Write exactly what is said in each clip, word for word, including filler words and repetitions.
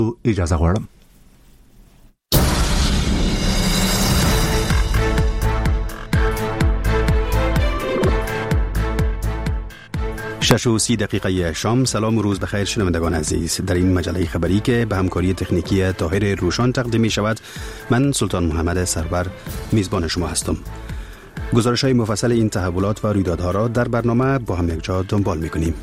اجازه غواړم. شش و سی دقیقه شام. سلام و روز بخیر شنوندگان عزیز. در این مجله خبری که به همکاری تکنیکی طاهر روشان تقدیم می شود، من سلطان محمد سرور میزبان شما هستم. گزارش های مفصل این تحولات و رویدادها را در برنامه با هم یک جا دنبال می کنیم.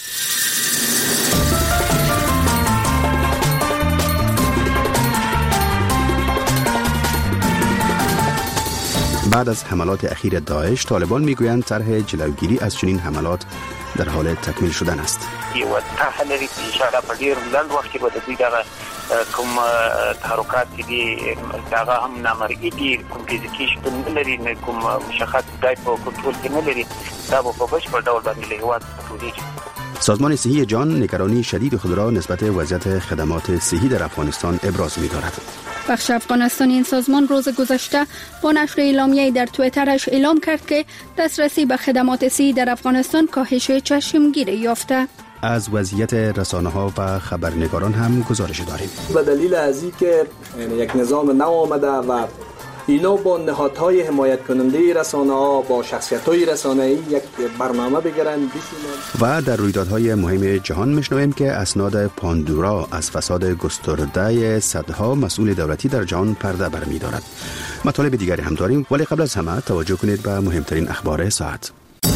بعد از حملات اخیر داعش، طالبان میگویند طرح جلوگیری از چنین حملات در حال تکمیل شدن است. یو طرح لري چې ان شاء الله په ډیر لږ وخت کې به د دوی دغه کوم تحرکات دي دغه هم نامرئي دي، کوم فزیکي شتون نه لري، نه کوم مشخص ځای په کنټرول کې نه لري، دا به په بشپړ ډول باندې له هېواد ټولېږي. سازمان صحی جهان نگرانی شدید خود را نسبت وضعیت خدمات صحی در افغانستان ابراز می‌دارد. بخش افغانستانی این سازمان روز گذشته با نشر اعلامیه‌ای در توییترش اعلام کرد که دسترسی به خدمات صحی در افغانستان کاهش چشمگیری یافته. از وضعیت رسانه‌ها و خبرنگاران هم گزارش داریم. به دلیل از اینکه یک نظام نو آمده و اینا با نهادهای حمایت کننده رسانه‌ها با شخصیت‌های رسانه‌ای یک برنامه بگیرن بشینن. و در رویدادهای مهم جهان میشنویم که اسناد پاندورا از فساد گسترده صدها مسئول دولتی در جهان پرده برمی‌دارد. مطالب دیگری هم داریم، ولی قبل از همه توجه کنید به مهمترین اخبار ساعت.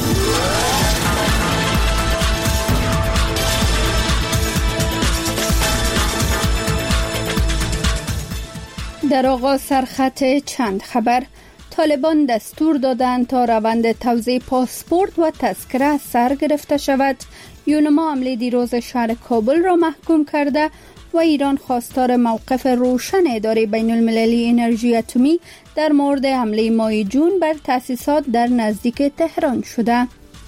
در آغاز سرخط چند خبر. طالبان دستور دادند تا روند توزیع پاسپورت و تذکره سر گرفته شود. یونما حمله دیروز شهر کابل را محکوم کرده و ایران خواستار موقف روشن اداره بین المللی انرژی اتمی در مورد حمله ماه جون بر تأسیسات در نزدیک تهران شده.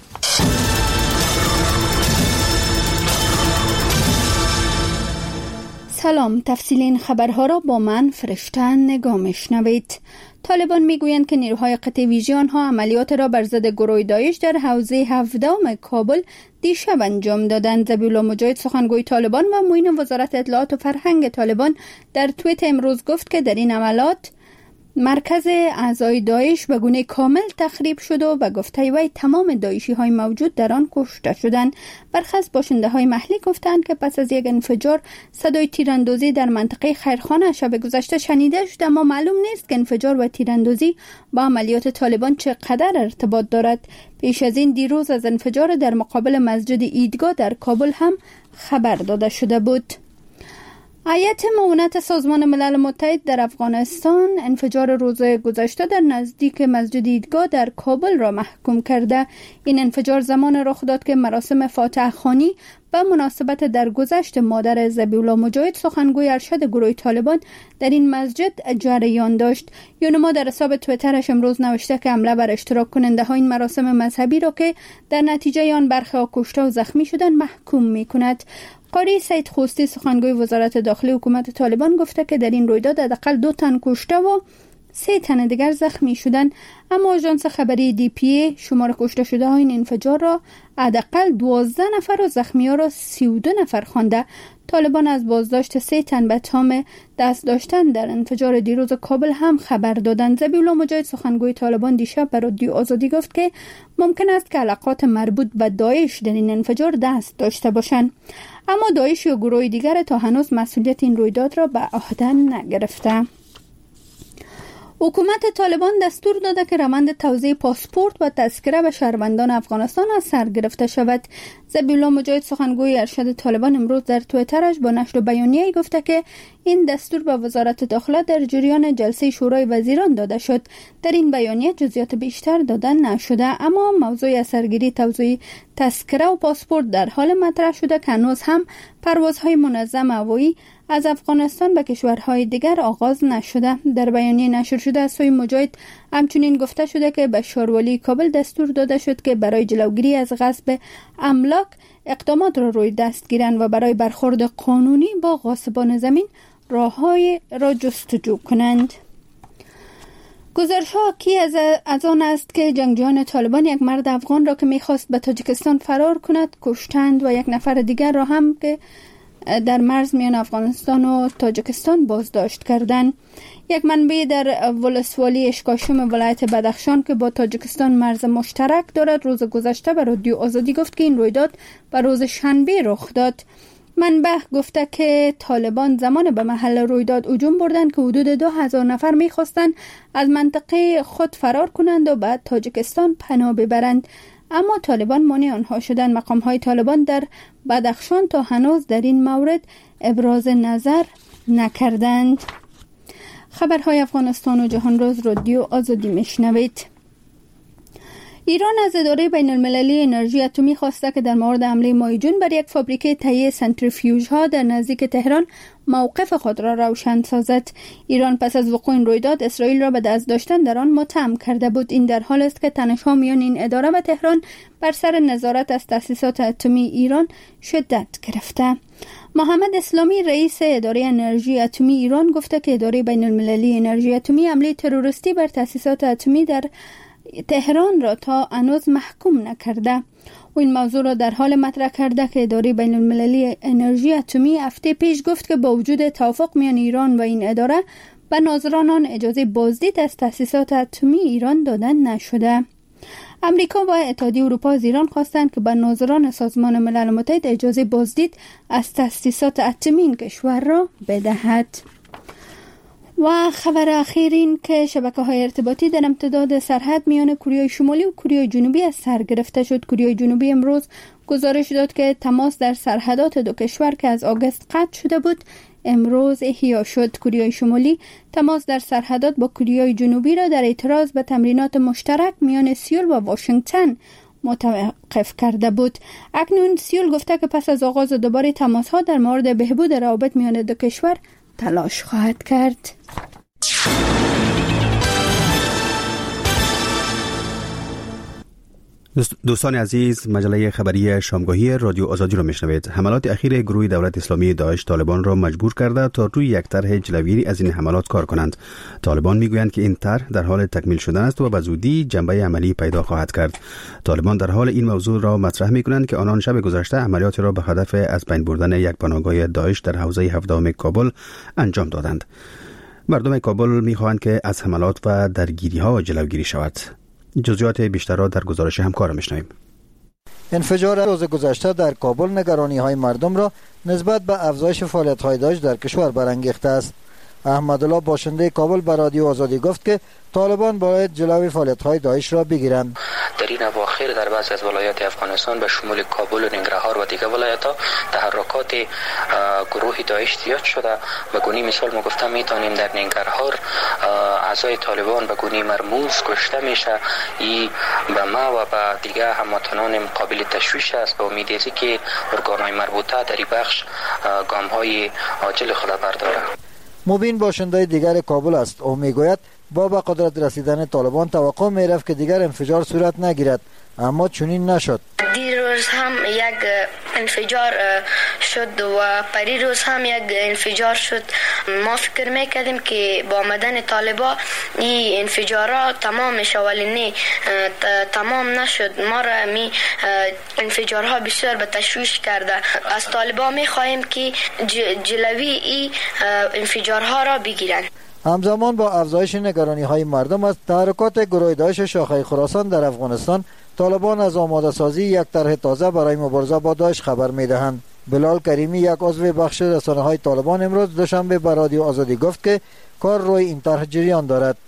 سلام، تفصیل این خبرها را با من فرشته نگاه میشنوید. طالبان میگویند که نیروهای قطع ویژه آنها عملیات را بر ضد گروه داعش در حوزه هفدهم کابل دیشب انجام دادند. ذبیحالله مجاهد سخنگوی طالبان و معین وزارت اطلاعات و فرهنگ طالبان در توییت امروز گفت که در این عملیات مرکز اعضای داعش به گونه کامل تخریب شد و به گفته وی تمام داعشی های موجود در آن کشته شدند. برخی از باشنده های محلی گفتند که پس از یک انفجار صدای تیراندازی در منطقه خیرخانه شب گذشته شنیده شد، اما معلوم نیست که انفجار و تیراندازی با عملیات طالبان چقدر ارتباط دارد. پیش از این دیروز از انفجار در مقابل مسجد عیدگاه در کابل هم خبر داده شده بود. هیئت معاونت سازمان ملل متحد در افغانستان انفجار روز گذشته در نزدیک مسجد عیدگاه در کابل را محکوم کرده. این انفجار زمان رخ داد که مراسم فاتحه خوانی به مناسبت درگذشت مادر ذبیحالله مجاهد سخنگوی ارشد گروه طالبان در این مسجد جریان داشت. یونما در حساب توییترش امروز نوشته که حمله بر اشتراک کننده ها این مراسم مذهبی را که در نتیجه آن برخی کشته و زخمی شدند محکوم می کند. قاری سید خوستی سخنگوی وزارت داخلی حکومت طالبان گفته که در این رویداد حداقل دو تن کشته و سه تن دیگر زخمی شدند، اما آژانس خبری دی پی ای شمار کشته شده های این انفجار را حداقل دوازده نفر و زخمی ها را سی و دو نفر خوانده. طالبان از بازداشت سه تن به تام دست داشتن در انفجار دیروز کابل هم خبر دادند. ذبیحالله مجاهد سخنگوی طالبان دیشب به رادیو آزادی گفت که ممکن است که علاقات مربوط به داعش در این انفجار دست داشته باشند، اما داعش یا گروه دیگر تا هنوز مسئولیت این رویداد را به عهده نگرفته. حکومت طالبان دستور داده که روند توزیع پاسپورت و تذکره به شهروندان افغانستان از سر گرفته شود. ذبیحالله مجاهد سخنگوی ارشد طالبان امروز در توییترش با نشر بیانیه‌ای گفته که این دستور به وزارت داخله در جریان جلسه شورای وزیران داده شد. در این بیانیه جزئیات بیشتر داده نشده، اما موضوع اثرگیری توزیع تذکره و پاسپورت در حال مطرح شده که هنوز هم پروازهای منظم هوایی از افغانستان به کشورهای دیگر آغاز نشده. در بیانیه نشر شده از سوی مجاهد همچنین گفته شده که به شاروالی کابل دستور داده شد که برای جلوگیری از غصب املاک اقدامات را روی دست گیرند و برای برخورد قانونی با غاصبان زمین راههای را جستجو کنند. گزارش ها کی از, از آن است که جنگجویان طالبان یک مرد افغان را که میخواست به تاجیکستان فرار کند کشتند و یک نفر دیگر را هم که در مرز میان افغانستان و تاجیکستان بازداشت کردند. یک منبع در ولسوالی اشکاشم ولایت بدخشان که با تاجیکستان مرز مشترک دارد روز گذشته به رادیو آزادی گفت که این رویداد به روز شنبه رخ داد. منبع گفته که طالبان زمان به محل رویداد هجوم بردند که حدود دو هزار نفر میخواستند از منطقه خود فرار کنند و بعد تاجیکستان پناه ببرند، اما طالبان مانع آنها شدند. مقام های طالبان در بدخشان تا هنوز در این مورد ابراز نظر نکردند. خبرهای افغانستان و جهان روز رادیو آزادی میشنوید. ایران از اداره بین المللی انرژی اتمی خواسته که در مورد حمله ماه جون بر یک فابریکه تهیه سنتریفیوژها در نزدیک تهران موقف خود را روشن سازد. ایران پس از وقوع این رویداد اسرائیل را به دست داشتن در آن متهم کرده بود. این در حال است که تنش‌ها میان این اداره و تهران بر سر نظارت از تأسیسات اتمی ایران شدت گرفته. محمد اسلامی رئیس اداره انرژی اتمی ایران گفته که اداره بین المللی انرژی اتمی حمله تروریستی بر تأسیسات اتمی در تهران را تا هنوز محکوم نکرده. و این موضوع را در حال مطرح کرده که اداره بین المللی انرژی اتمی هفته پیش گفت که با وجود توافق میان ایران و این اداره به ناظران آن اجازه بازدید از تأسیسات اتمی ایران دادن نشده. امریکا و اتحادیه اروپا از ایران خواستند که به ناظران سازمان ملل متحد اجازه بازدید از تأسیسات اتمی این کشور را بدهد. و خبر اخیر این که شبکه‌های ارتباطی در امتداد سرحد میان کره شمالی و کره جنوبی از سر گرفته شد. کره جنوبی امروز گزارش داد که تماس در سرحدات دو کشور که از آگوست قطع شده بود امروز احیا شد. کره شمالی تماس در سرحدات با کره جنوبی را در اعتراض به تمرینات مشترک میان سیول و واشنگتن متوقف کرده بود. اکنون سیول گفته که پس از آغاز دوباره تماس‌ها در مورد بهبود روابط میان دو کشور تلاش خواهد کرد. دوستان عزیز، مجله خبری شامگاهی رادیو آزادی را میشنوید. حملات اخیر گروه دولت اسلامی داعش طالبان را مجبور کرده تا روی یک طرح جلوگیری از این حملات کار کنند. طالبان میگویند که این طرح در حال تکمیل شدن است و به زودی جنبه عملی پیدا خواهد کرد. طالبان در حال این موضوع را مطرح میکنند که آنان شب گذشته عملیات را به هدف از بین بردن یک پناهگاه داعش در حوزه هفدهم کابل انجام دادند. مردم کابل میخواهند که از حملات و درگیری ها جلوگیری شود. جزئیات بیشتر را در گزارش همکار میشنویم. انفجار روز گذشته در کابل نگرانی های مردم را نسبت به افزایش فعالیت های داعش در کشور برانگیخته است. احمدالله باشنده کابل به رادیو آزادی گفت که طالبان باید جلوی فعالیت های داعش را بگیرند. در این اواخر در بعضی از ولایات افغانستان به شمول کابل و ننگرهار و دیگر ولایت‌ها تحرکات گروه داعش زیاد شده. به گونه مثال ما گفتم میتونیم در ننگرهار اعضای طالبان به گونه مرموز کشته میشه. این به ما و به دیگر هموطنان قابل تشویش است. با امید است که ارگان‌های مربوطه در این بخش گام‌های عاجل خود برداره. مبین باشنده دیگر کابل است. او میگوید با به قدرت رسیدن طالبان توقع میرفت که دیگر انفجار صورت نگیرد، اما چنین نشد. دیروز هم یک انفجار شد و پریروز هم یک انفجار شد. ما فکر میکردیم که با آمدن طالبا این انفجارات تمام میشه، ولی نه، تمام نشد. ما را می انفجارها بسیار به تشویش کرده. از طالبا میخواهیم که جلوی این انفجارها را بگیرند. همزمان با افزایش نگرانی های مردم از تحرکات گروه داعش شاخه خراسان در افغانستان، طالبان از آماده سازی یک طرح تازه برای مبارزه با داعش خبر میدهند. بلال کریمی، یک عضو بخش رسانه های طالبان، امروز دوشنبه به رادیو آزادی گفت که کار روی این طرح جریان دارد.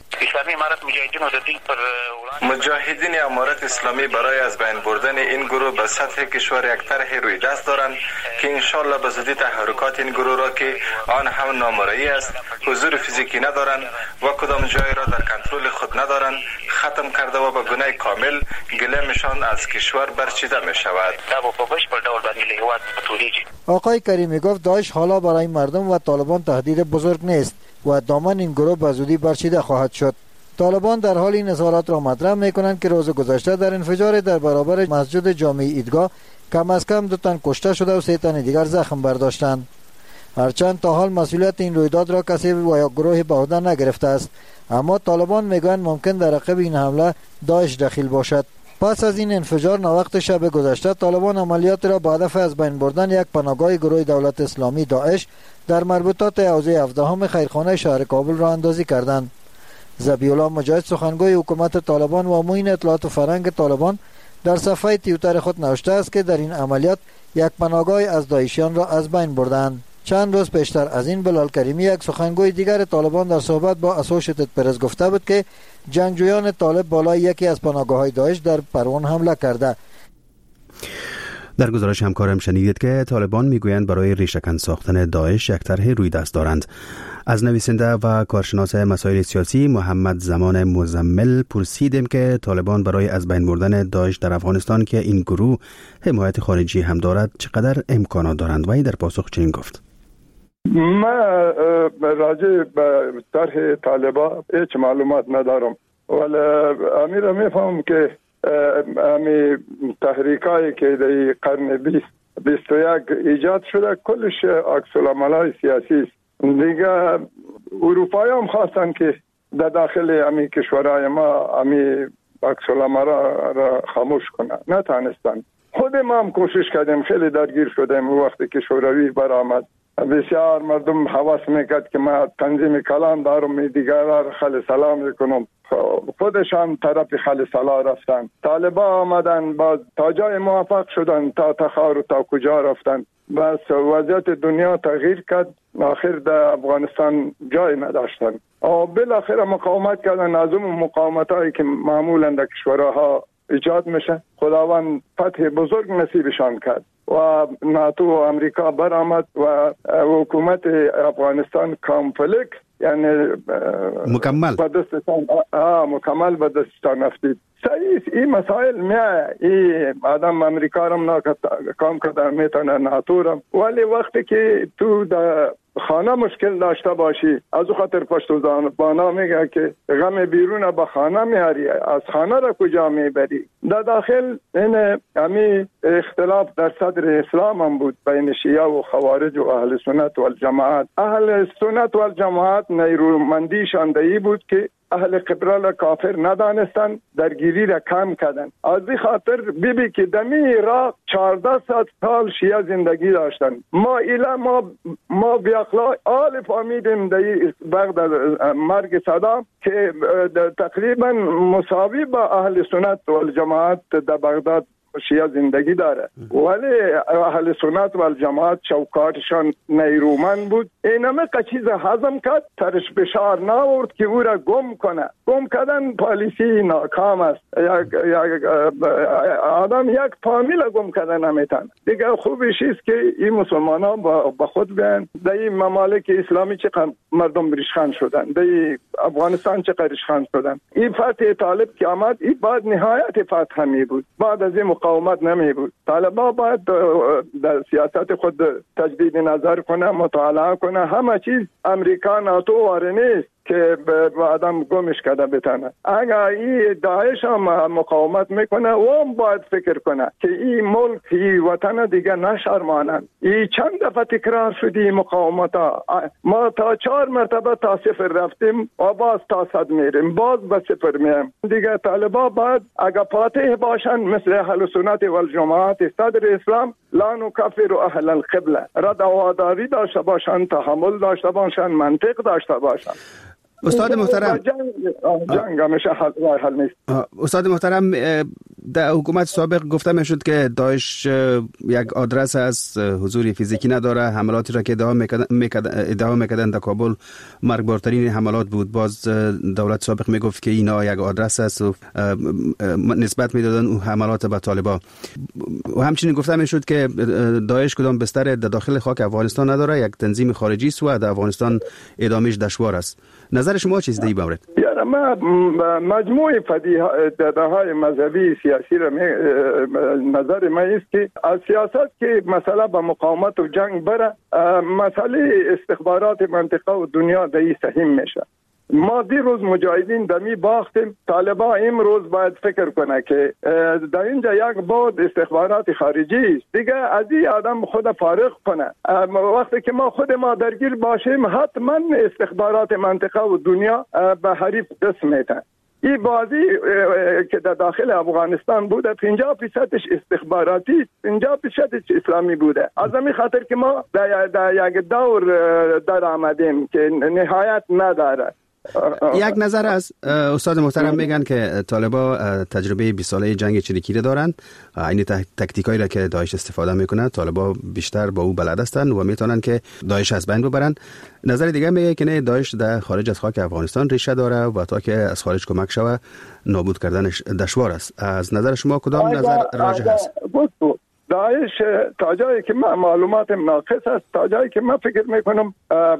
مجاهدین امارت اسلامی برای از بین بردن این گروه به سطح کشور یک طرح روی دست دارند که انشالله به زودی تحرکات این گروه را که آن هم نامرئی است، حضور فیزیکی ندارند و کدام جای را در کنترل خود ندارند، ختم کرده و به گونه کامل گله‌شان از کشور برچیده می شود. آقای کریمی گفت داعش حالا برای مردم و طالبان تهدید بزرگ نیست و دامن این گروه به زودی برچیده خواهد شد. طالبان در حال این اظهارات را مطرح می‌کنند که روز گذشته در انفجار در برابر مسجد جامع عیدگاه کم از کم دو تن کشته شده و سه تن دیگر زخم برداشتند. هرچند تا حال مسئولیت این رویداد را کسی و یا گروه به عهده نگرفته است، اما طالبان میگویند ممکن در عقب این حمله داعش دخیل باشد. پس از این انفجار ناوقت شب گذشته طالبان عملیات را با هدف از بین بردن یک پناهگاه گروه دولت اسلامی داعش در مربوطات حوزه هفدهم خیرخانه شهر کابل را اندازی کردند. ذبیح الله مجاهد سخنگوی حکومت طالبان و معین اطلاعات و فرهنگ طالبان در صفحه توییتر خود نوشته است که در این عملیات یک پناهگاه از داعشیان را از بین بردند. چند روز پیشتر از این بلال کریمی یک سخنگوی دیگر طالبان در صحبت با اسوشیتد پرس گفته بود که جنگجویان طالب بالای یکی از پناهگاه‌های داعش در پروان حمله کرده. در گزارش همکارم شنیدید که طالبان میگویند برای ریشه‌کن ساختن داعش یک طرح روی دست دارند. از نویسنده و کارشناس مسائل سیاسی محمد زمان مزمل پرسیدیم که طالبان برای از بین بردن داعش در افغانستان که این گروه حمایت خارجی هم دارد چقدر امکانات دارند و این در پاسخ چنین گفت: ما راجع به طرح طالبان هیچ معلومات ندارم، ولی امیر میفهم که امی تحریکایی که در قرن بیست بیست و یک ایجاد شده کلش عکس العمل‌های سیاسی است. دیگه اروپایی هم خواستن که در داخل امی کشورهای ما امی عکس العمل را خاموش کنن، نتانستن. خود ما هم کوشش کردیم، خیلی درگیر شدیم. وقتی که شوروی برآمد بسیار مردم حواس میکرد که ما تنظیم کلان دارم، دیگر را خل سلام میکنم. خودشان طرف خل سلام رفتن. طالبان آمدن با تا جای موفق شدن، تا تخار و تا کجا رفتن. بس وضعیت دنیا تغییر کرد، آخر در افغانستان جای نداشتن. و بالاخره مقاومت کردن. از اون مقاومت هایی که معمولا در کشورها ایجاد میشه خداوند فتح بزرگ نصیبشان کرد و ناتو و امریکا برآمد و حکومت افغانستان کامپلیت یعنی مکمل به دستشان مکمل به دستشان افتید. صحیح این مسائل میاد، این آدم امریکا رم نا کام کرده میتونه ناتو رم، ولی وقتی که تو در خانه مشکل داشته باشی، از خاطر پشت زبانا میگه که غم بیرون به خانه میاری، از خانه را کجا میبری. در داخل این امی اختلاف در صدر اسلام هم بود بین شیعه و خوارج و اهل سنت و الجماعت. اهل سنت و الجماعت نیرومندیشان دهی بود که اهل قبله را کافر ندانستن، درگیری را کم کردن. از این خاطر بی بی که دمی عراق چهارده سال شیعه زندگی داشتن. ما ایلا ما ما بی اخلاق آل فهمیدیم بعد مرگ صدام که تقریبا مساوی با اهل سنت و الجماعت در بغداد شیعه زندگی داره، ولی اهل سنت و الجماعت چوکاتشان نیرومند بود. این همه چیز هضم کرد، ترش بشار ناورد که او را گم کنه. گم کردن پالیسی ناکام است. یک یک آدم یک فامیل گم کردن نمیتونه. دیگه خوبیش است که این مسلمانان با خود بیان. در این ممالک اسلامی چقدر مردم ریشخند شدن، در افغانستان چقدر ریشخند شدن. این فتح طالب که آمد این بعد نهایت فتح می بود، بعد از این مقاومت نمی بود. طالبان باید در سیاست خود تجدید نظر کنه، مطالعه کنه. همه چیز امریکا ناتو واره نیست که به آدم گمش کرده بتانه. اگر این داعش هم مقاومت میکنه و هم باید فکر کنه که این ملک این وطن دیگه نشرمانند. این چند دفعه تکرار شدی مقاومت ها. ما تا چهار مرتبه تا صفر رفتیم و باز تا صد میریم، باز به صفر میریم. دیگه طالبان باید اگر فاتح باشن مثل اهل سنت و الجماعت صدر اسلام لا نکفر اهل القبله، رد و واداری داشته باشن، تحمل داشته باشن، منطق داشته باشن. استاد محترم جنگ جنگ همیشه حل, حل نیست. استاد محترم در حکومت سابق گفته میشد که داعش یک آدرس از حضور فیزیکی نداره. حملاتی را که ادعا میکردن در کابل مرگبارترین حملات بود. باز دولت سابق میگفت که اینا یک آدرس است و نسبت میدادن اون حملات به طالبان. و همچنین گفته میشد که داعش کدام بستر در داخل خاک افغانستان نداره، یک تنظیم خارجی است و در افغانستان ادامهش دشوار است. نظر شما چیست در این مورد؟ یعنی ما مجموعه پدیده‌های مذهبی سیاسی را نظر ما است که از سیاست که مثلا با مقاومت و جنگ بره، مسئله استخبارات منطقه و دنیا دهی سهم میشه. ما دیروز مجاهدین دمی باختیم. طالبان امروز باید فکر کنه که در اینجا یک بود استخبارات خارجی است. دیگه از این آدم خود فارغ کنه. وقتی که ما خود ما درگیر باشیم حتما استخبارات منطقه و دنیا به حریف دست میتن. این بازی که در داخل افغانستان بوده پنجاه درصدش استخباراتی، پنجاه درصدش اسلامی بوده. از همین خاطر که ما در یک دور در آمدیم که نهایت نداره. یک نظر از استاد محترم میگن که طالبا تجربه بیست ساله جنگ چریکی را دارند، این تاکتیکایی را که داعش استفاده میکنه طالبا بیشتر با او بلد هستند و میتونن که داعش از بین ببرند. نظر دیگه میگه که نه، داعش در خارج از خاک افغانستان ریشه داره و تا که از خارج کمک شوه نابود کردنش دشوار است. از نظر شما کدام نظر راجح است؟ داعش تا جایی که من معلومات ناقص است، تا جایی که من فکر میکنم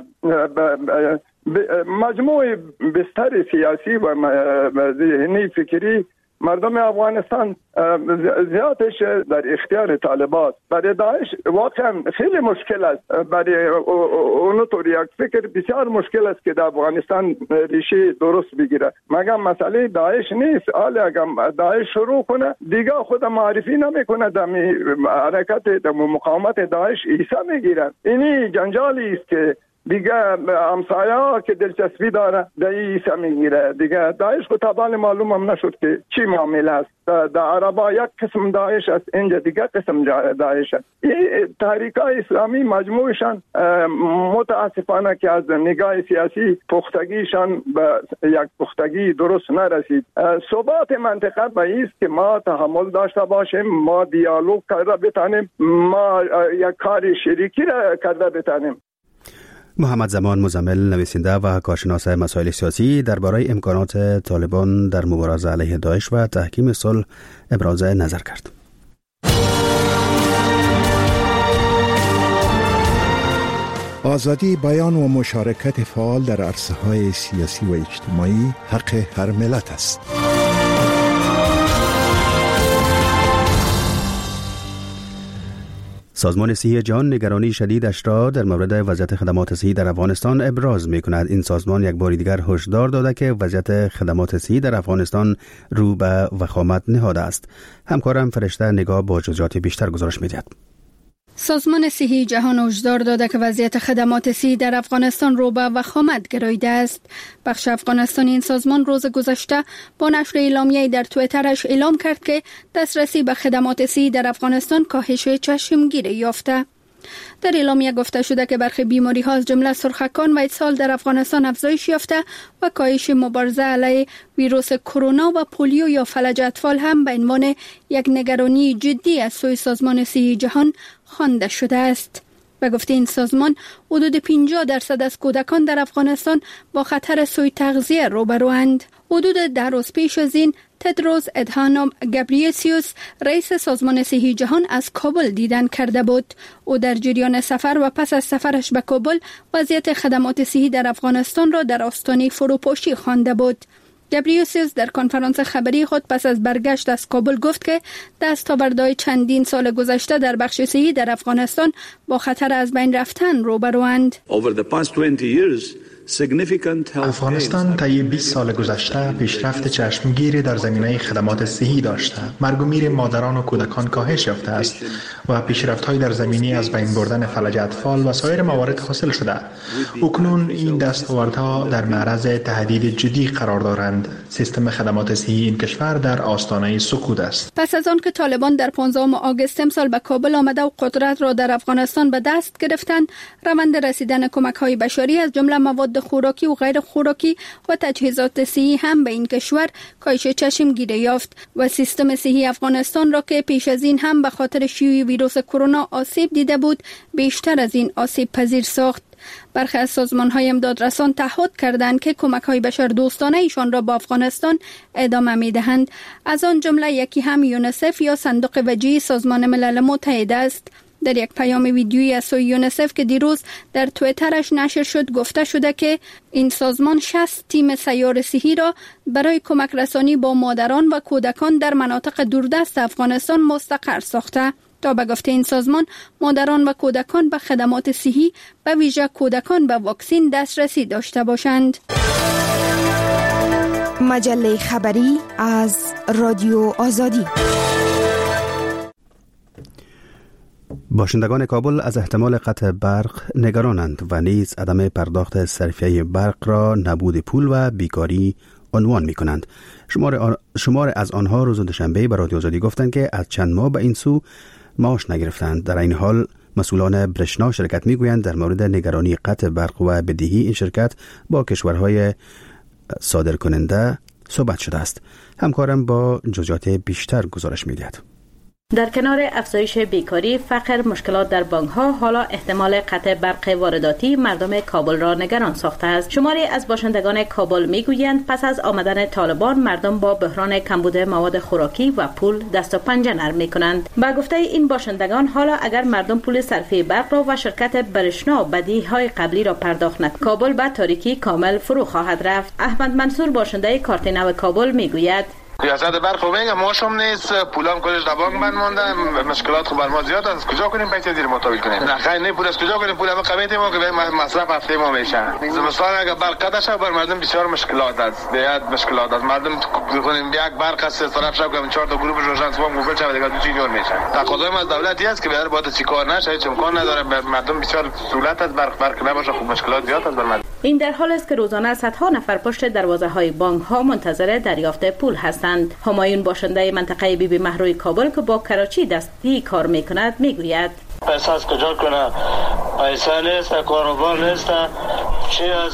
مجموع بستر سیاسی و ذهنی فکری مردم افغانستان زیادش در اختیار طالبان. برای داعش واقعا خیلی مشکل است، برای اونطور یک فکر بسیار مشکل است که در افغانستان ریشه درست بگیره. مگر مسئله داعش نیست. حالا اگر داعش شروع کنه دیگه خود معرفی نمیکنه، در حرکت در مقاومت داعش ایسا میگیره. اینی جنجالی است که دیگه همسایه ها که دلچسبی داره در ایسا میگیره. دیگه داعش خود طبعا معلوم هم نشد که چی معامله است. در عربا یک قسم داعش است، اینجا دیگه قسم داعش است. این تحریک‌های اسلامی مجموعشان متاسفانه که از نگاه سیاسی پختگیشان به یک پختگی درست نرسید. ثبات منطقه به این است که ما تحمل داشته باشیم، ما دیالوگ کرده بتانیم، ما یک کار شریکی را کرده بتانیم. محمد زمان مزمل، نویسنده و کارشناس مسائل سیاسی، درباره امکانات طالبان در مبارزه علیه داعش و تحکیم صلح ابراز نظر کرد. آزادی بیان و مشارکت فعال در عرصه‌های سیاسی و اجتماعی حق هر ملت است. سازمان صحی جهان نگرانی شدیدش را در مورد وضعیت خدمات صحی در افغانستان ابراز می کند. این سازمان یک بار دیگر هشدار داده که وضعیت خدمات صحی در افغانستان رو به وخامت نهاده است. همکارم فرشته نگاه با جزئیات بیشتر گزارش می دهد. سازمان صحی جهان هشدار داده که وضعیت خدمات صحی در افغانستان رو به وخامت گراییده است. بخش افغانستانی این سازمان روز گذشته با نشر اعلامیه‌ای در توییترش اعلام کرد که دسترسی به خدمات صحی در افغانستان کاهش چشمگیری یافته. در اعلامیه گفته شده که برخی بیماری ها از جمله سرخکان و اسهال در افغانستان افزایش یافته و کاهش مبارزه علیه ویروس کرونا و پولیو یا فلج اطفال هم به عنوان یک نگرانی جدی از سوی سازمان صحی جهان خوانده شده است. به گفته این سازمان حدود پنجاه درصد از کودکان در افغانستان با خطر سوء تغذیه روبروند. حدود ده روز پیش از این تدروس ادهانوم گابریسیوس رئیس سازمان صحی جهان از کابل دیدن کرده بود. او در جریان سفر و پس از سفرش به کابل وضعیت خدمات صحی در افغانستان را در آستانه فروپاشی خوانده بود. گابریسیوس در کنفرانس خبری خود پس از برگشت از کابل گفت که دستاوردهای چندین سال گذشته در بخش صحی در افغانستان با خطر از بین رفتن روبروند. افغانستان طی بیست سال گذشته پیشرفت چشمگیری در زمینه خدمات صحی داشته. مرگ و میر مادران و کودکان کاهش یافته است و پیشرفت‌های در زمینه از بین بردن فلج اطفال و سایر موارد حاصل شده. اکنون این دستاوردها در معرض تهدید جدی قرار دارند. سیستم خدمات صحی این کشور در آستانه سقوط است. پس از آن که طالبان در پانزدهم آگوست امسال به کابل آمده و قدرت را در افغانستان به دست گرفتند، روند رسیدن کمک‌های بشری از جمله مواد خوراکی و غیر خوراکی و تجهیزات صحی هم به این کشور کاهش چشمگیری یافت و سیستم صحی افغانستان را که پیش از این هم به خاطر شیوع ویروس کرونا آسیب دیده بود بیشتر از این آسیب پذیر ساخت. برخی از سازمان‌های امدادرسان تعهد کردند که کمک‌های بشردوستانه ایشان را با افغانستان ادامه می‌دهند. از آن جمله یکی هم یونیسف یا صندوق وجیه سازمان ملل متحد است. در یک پیام ویدیویی از سوی یونیسف که دیروز در توییترش نشر شد گفته شده که این سازمان شصت تیم سیار صحی را برای کمک رسانی با مادران و کودکان در مناطق دوردست افغانستان مستقر ساخته. تا به گفته این سازمان مادران و کودکان به خدمات صحی به ویژه کودکان به واکسین دسترسی داشته باشند. مجله خبری از رادیو آزادی. باشندگان کابل از احتمال قطع برق نگرانند و نیز عدم پرداخت صرفیه برق را نبود پول و بیکاری عنوان می کنند. شمار, آر... شمار از آنها روز دوشنبه به رادیو آزادی گفتند که از چند ماه به این سو معاش نگرفتند. در این حال مسئولان برشنا شرکت می گویند در مورد نگرانی قطع برق و بدهی این شرکت با کشورهای صادر کننده صحبت شده است. همکارم با جزئیات بیشتر گزارش می دهد. در کنار افزایش بیکاری، فقر، مشکلات در بانک‌ها، حالا احتمال قطع برق وارداتی مردم کابل را نگران ساخته است. شماری از باشندگان کابل میگویند پس از آمدن طالبان مردم با بحران کمبود مواد خوراکی و پول دست و پنجه نرم می‌کنند. با گفته این باشندگان، حالا اگر مردم پول صرفه برق را و شرکت برشنا بدیهی‌های قبلی را پرداخت نکند، کابل به تاریکی کامل فرو خواهد رفت. احمد منصور باشنده کارت نو کابل میگوید ریاست برق رو میگم ماشم نیست، پولام کلش در بانک بند مونده، مشکلات خب بر ما زیاد است. کجا کنیم پیسه زیر مطابق کنیم؟ نه خیر نه پول از کجا کنیم؟ پول ما قبیت ما که مصرف هفته ما میشه. زمستان اگر برق قطع شه بر مردم بسیار مشکلات است. بیاد مشکلات است. مردم کنیم یک برق از طرف شب که چهار تا گروه روشن صبح موبایل چه دیگه دو چینور میشه. تقاضای از دولتی است که بیاد باید چیکار نشه، هیچ امکان نداره. مردم بسیار سهولت است برق برق نباشه، خب مشکلات زیاد است بر مردم. این در حال است که روزانه صدها نفر پشت دروازه های بانک ها منتظر دریافت پول هستند. همایون باشنده منطقه بی بی مهروی کابل که با کراچی دستی کار میکند میگوید پیسه از کجا کنه؟ پیسه نیست، کاروبار نیست، چی از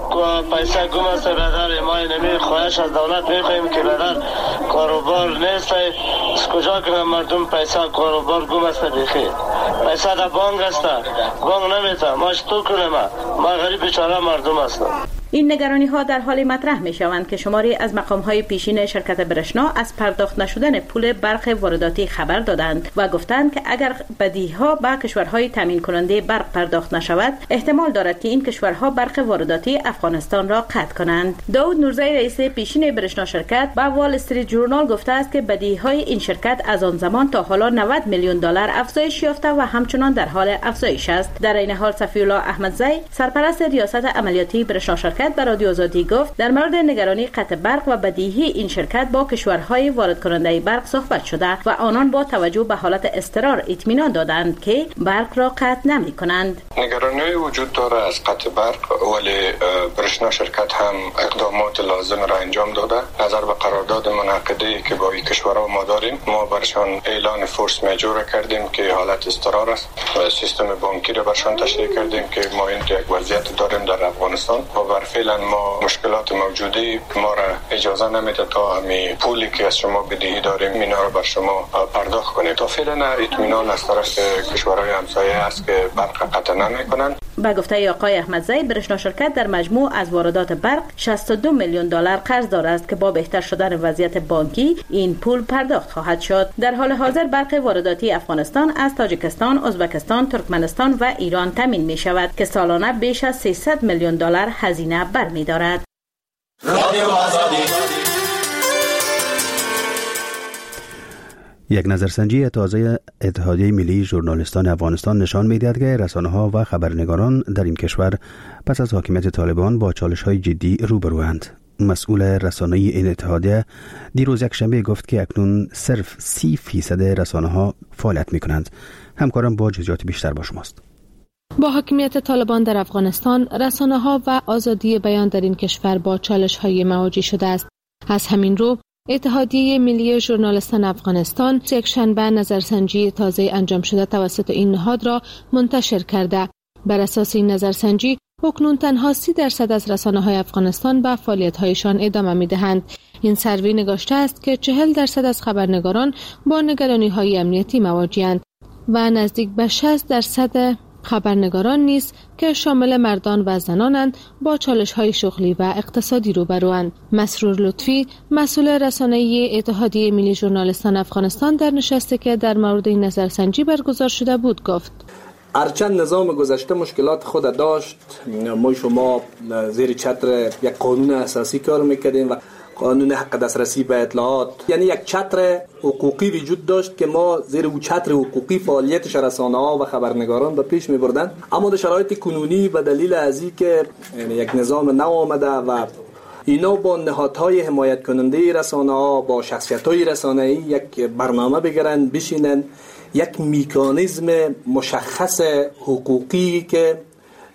پیسه گم است برادر. ما اینمی خواهش از دولت میخواهیم که برادر کاروبار نیست، از کجا کنه مردم پیسه کاروبار گم است بخیر. پیسه در بانک است، بانک نمیته، ما چطور کنیم؟ ما غریب بیچاره مردم هستم. این نگرانی ها در حال مطرح می شوند که شماری از مقام های پیشین شرکت برشنا از پرداخت نشدن پول برق وارداتی خبر دادند و گفتند که اگر بدیهی ها به کشورهای تامین کننده برق پرداخت نشود، احتمال دارد که این کشورها برق وارداتی افغانستان را قطع کنند. داود نورزی رئیس پیشین برشنا شرکت به وال استریت جورنال گفته است که بدیهی های این شرکت از آن زمان تا حالا نود میلیون دلار افزایش یافته و همچنان در حال افزایش است. در این حال صفی الله احمدزی سرپرست ریاست عملیاتی برشنا شرکت در رادیو آزادی گفت در مورد نگرانی قطع برق و بدیهی این شرکت با کشورهای وارد کننده برق صحبت شده و آنان با توجه به حالت اضطرار اطمینان دادند که برق را قطع نمی کنند. نگرانی وجود داره از قطع برق، ولی برشنا شرکت هم اقدامات لازم را انجام داده. نظر به قرارداد منعقده‌ای که با این کشورها ما داریم، ما برشان اعلان فورس میجور کردیم که حالت اضطرار است. سیستم بانکی را برشان تشریح کردیم که ما این یک وضعیت داریم در افغانستان و فعلا ما مشکلات موجودی ما را اجازه نمیده تا همین پولی که از شما بدهی داریم اینا را بر شما پرداخت کنیم. تا فعلا اطمینان از طرف کشورهای همسایه است که برق قطع نمیکنن. با گفته آقای احمدزی، برشنا شرکت در مجموع از واردات برق شصت و دو میلیون دلار قرض دارد که با بهتر شدن وضعیت بانکی این پول پرداخت خواهد شد. در حال حاضر برق وارداتی افغانستان از تاجیکستان، ازبکستان، ترکمنستان و ایران تامین می شود که سالانه بیش از سیصد میلیون دلار هزینه برمی دارد. یک نظرسنجی تازه اتحادیه ملی ژورنالیستان افغانستان نشان می‌دهد که رسانه‌ها و خبرنگاران در این کشور پس از حاکمیت طالبان با چالش‌های جدی روبروند. مسئول رسانه‌ای این اتحادیه دیروز یکشنبه گفت که اکنون صرف سی فیصد رسانه‌ها فعالیت می‌کنند. همکارم با جزئیات بیشتر با شماست. با حاکمیت طالبان در افغانستان، رسانه‌ها و آزادی بیان در این کشور با چالش‌های مواجه شده است. از همین رو اتحادیه ملی ژورنالیستان افغانستان یک شنبه نظرسنجی تازه انجام شده توسط این نهاد را منتشر کرده. بر اساس این نظرسنجی اکنون تنها سی درصد از رسانه‌های افغانستان به فعالیت‌هایشان ادامه می‌دهند. این سروی نگاشته است که چهل درصد از خبرنگاران با نگرانی‌های امنیتی مواجه‌اند و نزدیک به شصت درصد خبرنگاران نیز که شامل مردان و زنانند با چالش‌های شغلی و اقتصادی روبروند. مسرور لطفی، مسئول رسانه‌ای اتحادیه ملی ژورنالیستان افغانستان در نشستی که در مورد این نظرسنجی برگزار شده بود گفت: هرچند نظام گذشته مشکلات خود داشت، ما شما زیر چتر یک قانون اساسی کار میکردیم و قانون حق دسترسی به اطلاعات، یعنی یک چتر حقوقی وجود داشت که ما زیر او چتر حقوقی فعالیت رسانه‌ها و خبرنگاران به پیش می‌بردند. اما در شرایط کنونی به دلیل از اینکه یعنی یک نظام نو آمده و اینا با نهادهای حمایت کننده رسانه‌ها، با شخصیت‌های رسانه‌ای یک برنامه بگیرن، بشینن یک مکانیزم مشخص حقوقی که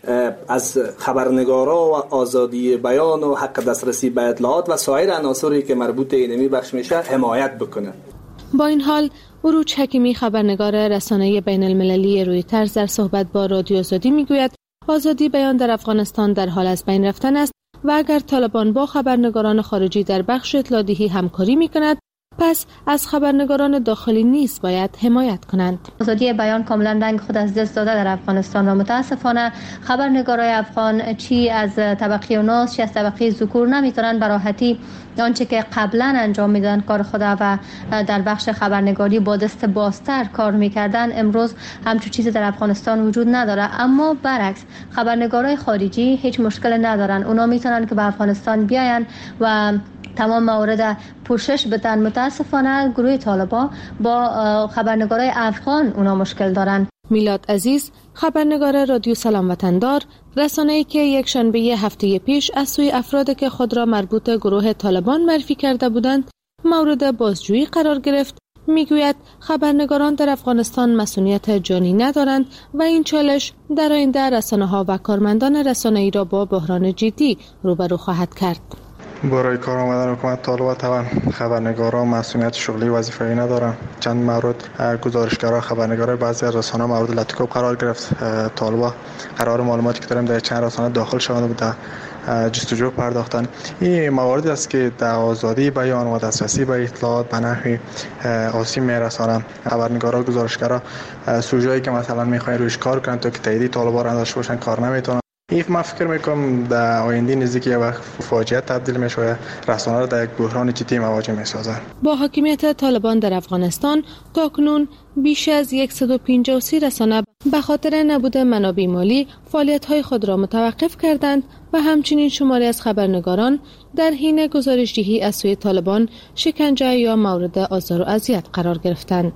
از خبرنگارا و آزادی بیان و حق دسترسی به اطلاعات و سایر عناصری که مربوط به اینمی بخش میشه حمایت بکنه. با این حال عروج حکیمی خبرنگار رسانه بین المللی رویترز در صحبت با رادیو آزادی میگوید آزادی بیان در افغانستان در حال از بین رفتن است و اگر طالبان با خبرنگاران خارجی در بخش اطلاع‌دهی همکاری میکند پس از خبرنگاران داخلی نیز باید حمایت کنند. آزادی بیان کاملا رنگ خود از دست داده در افغانستان و متاسفانه خبرنگارای افغان چی از طبقه اوناس چی از طبقه ذکور نمیتونن به راحتی آنچه که قبلا انجام میدادن کار خود و در بخش خبرنگاری با دست بازتر کار میکردن امروز همچون چیزی در افغانستان وجود نداره. اما برعکس خبرنگارای خارجی هیچ مشکل ندارن، اونا میتونن که به افغانستان بیاین و تمام موارد پوشش بدن. متاسفانه گروه طالبان با خبرنگارای افغان اونا مشکل دارن. میلاد عزیز خبرنگار رادیو سلام وطندار، رسانه‌ای که یک شنبه هفته پیش از سوی افرادی که خود را مربوط به گروه طالبان معرفی کرده بودند مورد بازجویی قرار گرفت، میگوید خبرنگاران در افغانستان مسئولیت جانی ندارند و این چالش در آینده رسانه‌ها و کارمندان رسانه‌ای را با بحران جدی روبرو خواهد کرد. برای کار آمدن حکومت طالبان طبعا خبرنگاران مسئولیت شغلی وظیفه‌ای ندارن. چند مورد گزارشگرا خبرنگارای بعضی از رسانه‌ها مورد لطیکوب قرار گرفت. طالبان قرار معلوماتی که داریم در چند رسانه داخل شده بوده جستجو پرداختن. این مواردی است که در آزادی بیان و دسترسی به اطلاعات به نحوی آسیب میرسانند. خبرنگارا گزارشگرا سوژه‌ای که مثلا میخواین روش کار کنن تا که تایید طالبان را داشته باشن کار نمیتونن. این ما فکر میکنم در آینده نزدیک یک وقت فاجعه تبدیل میشه و رسانه‌ها را در یک بحران جدی مواجه میسازند. با حاکمیت طالبان در افغانستان تاکنون بیش از صد و پنجاه و سه رسانه به خاطر نبود منابع مالی فعالیت‌های خود را متوقف کردند و همچنین شماری از خبرنگاران در حین گزارش‌دهی از سوی طالبان شکنجه یا مورد آزار و اذیت قرار گرفتند.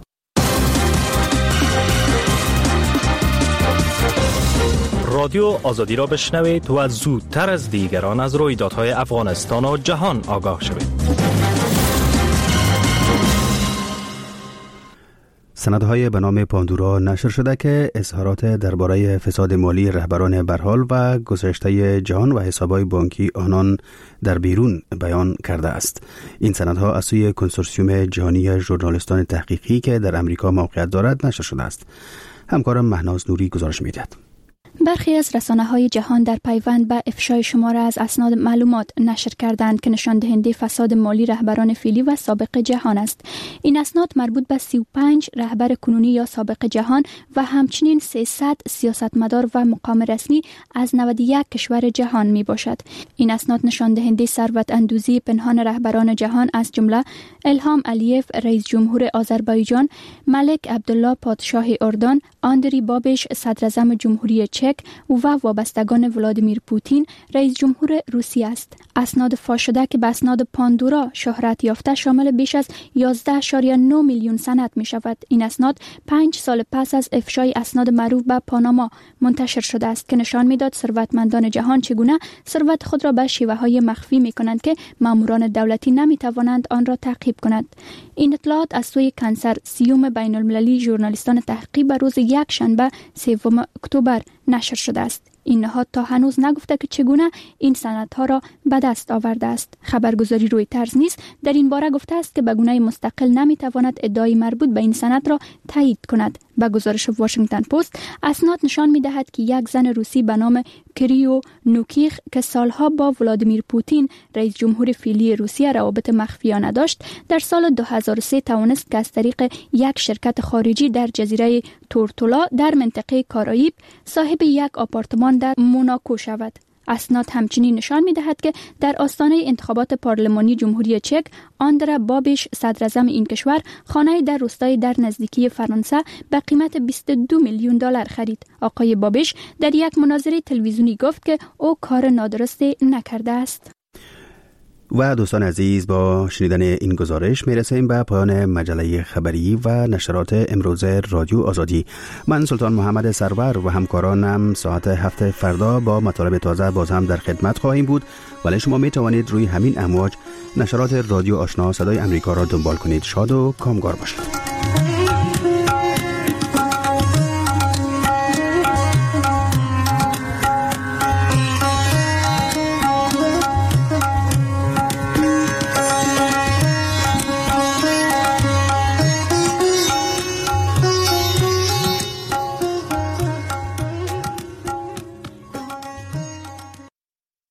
رادیو آزادی را بشنوید و زودتر از دیگران از رویدادهای افغانستان و جهان آگاه شوید. سندهای به نام پاندورا نشر شده که اظهارات درباره فساد مالی رهبران برحال و گذشته جهان و حسابهای بانکی آنان در بیرون بیان کرده است. این سندها از سوی کنسورسیوم جهانی ژورنالیستان تحقیقی که در امریکا موقعیت دارد نشر شده است. همکارم مهناز نوری گزارش می‌دهد. برخی از رسانه‌های جهان در پیوند به افشای شماره از اسناد معلومات نشر کردند که نشان دهنده فساد مالی رهبران فعلی و سابق جهان است. این اسناد مربوط به سی و پنج رهبر کنونی یا سابق جهان و همچنین سیصد سیاستمدار و مقام رسمی از نود و یک کشور جهان می باشد. این اسناد نشان دهنده ثروت اندوزی پنهان رهبران جهان از جمله الهام علیف رئیس جمهور آذربایجان، ملک عبدالله پادشاه اردن، آندری بابش صدر اعظم جمهوری چک و وابستگان ولادیمیر پوتین رئیس جمهور روسیه است. اسناد فاش شده که به اسناد پاندورا شهرت یافته شامل بیش از یازده ممیز نه میلیون سند می شود. این اسناد پنج سال پس از افشای اسناد معروف به پاناما منتشر شده است که نشان میداد ثروتمندان جهان چگونه ثروت خود را به شیوه های مخفی می کنند که ماموران دولتی نمی توانند آن را تعقیب کنند. این اطلاعات از سوی کنسورسیوم بین المللی ژورنالیستان تحقیقی به روز یک شنبه سوم اکتبر نشر شده است. این نهاد تا هنوز نگفته که چگونه این سندها را به دست آورده است. خبرگزاری رویترز نیز در این باره گفته است که به گونه مستقل نمیتواند ادعای مربوط به این سند را تایید کند. به گزارش واشنگتن پست، اسناد نشان می‌دهد که یک زن روسی به نام کریو نوکیخ که سالها با ولادیمیر پوتین رئیس جمهور فعلی روسیه روابط مخفیانه داشت، در سال دو هزار و سه توانست که از طریق یک شرکت خارجی در جزیره تورتولا در منطقه کارائیب صاحب یک آپارتمان در موناکو شود. اسناد همچنین نشان می‌دهد که در آستانه انتخابات پارلمانی جمهوری چک، آندرا بابش صدر اعظم این کشور خانه‌ای در روستای در نزدیکی فرانسه به قیمت بیست و دو میلیون دلار خرید. آقای بابش در یک مناظره تلویزیونی گفت که او کار نادرستی نکرده است. و دوستان عزیز، با شنیدن این گزارش میرسیم به پایان مجله خبری و نشرات امروز رادیو آزادی. من سلطان محمد سرور و همکارانم ساعت هفت فردا با مطالب تازه باز هم در خدمت خواهیم بود، ولی شما می توانید روی همین امواج نشرات رادیو آشنا صدای امریکا را دنبال کنید. شاد و کامگار باشید.